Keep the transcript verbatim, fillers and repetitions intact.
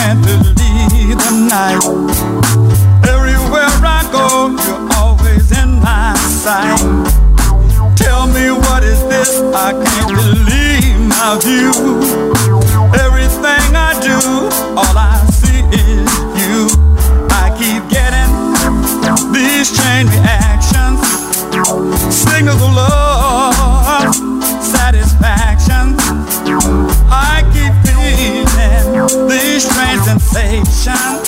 can't believe the night. Everywhere I go, you're always in my sight. Tell me what is this? I can't believe my view. Everything I do, all I see is you. I keep getting these chain reactions, signals of love, satisfaction. I keep feeling these strange sensations.